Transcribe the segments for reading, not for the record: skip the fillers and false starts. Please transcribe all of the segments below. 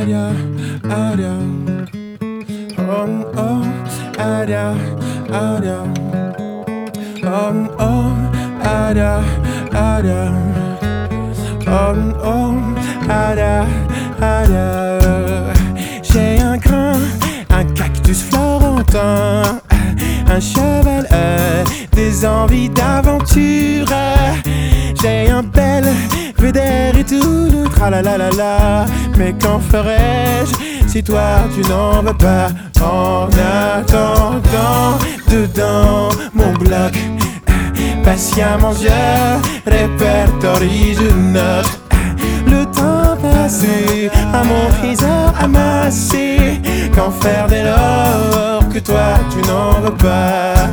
Aria, aria. Oh, oh, aria, aria. Oh, oh, aria, aria. Oh, oh, aria, aria. J'ai un grain, un cactus florentin, un cheval, des envies d'aventure. J'ai un bel vedère et tout le tralalalala. Mais qu'en ferais-je si toi tu n'en veux pas? En attendant, dedans mon bloc, patiemment je répertorie, je note le temps passé à mon trésor amassé. Qu'en faire dès lors que toi tu n'en veux pas?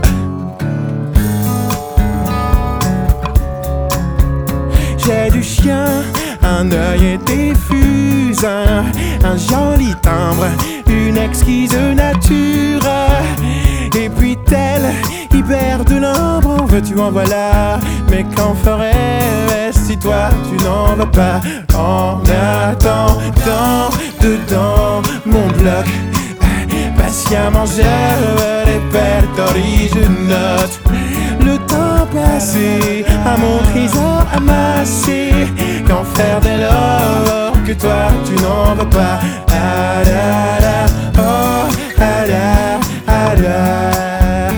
J'ai du chien, un œil et des fusains, un joli timbre, une exquise nature. Et puis tel hyper de l'ombre, en veux-tu en voilà? Mais qu'en ferais-je si toi tu n'en veux pas? En attendant, dedans mon bloc, patiemment je répertorie, je note le temps passé à mon trésor amassé. Qu'en faire dès lors que toi tu n'en veux pas? Ah da da, oh ah da, ah da.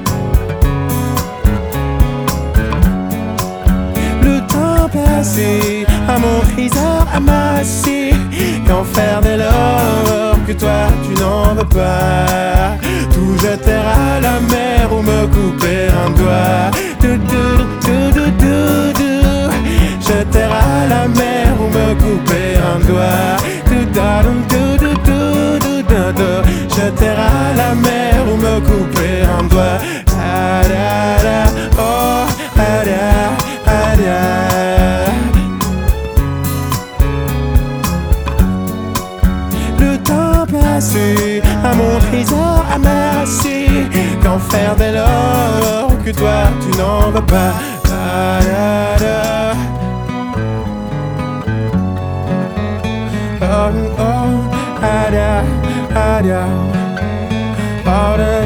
Le temps passé à mon trésor amassé. Qu'en faire dès lors que toi tu n'en veux pas? Tout jeter à la mer ou me couper un doigt. Jeter à la mer ou me couper un doigt. Jeter à la mer ou me couper un doigt. Ah da da, oh ah da, ah da. Le temps passé à mon trésor amassé. Qu'en faire dès lors que toi tu n'en veux pas? Ah da da. Oh, oh, ah da, ah da. Oh, da.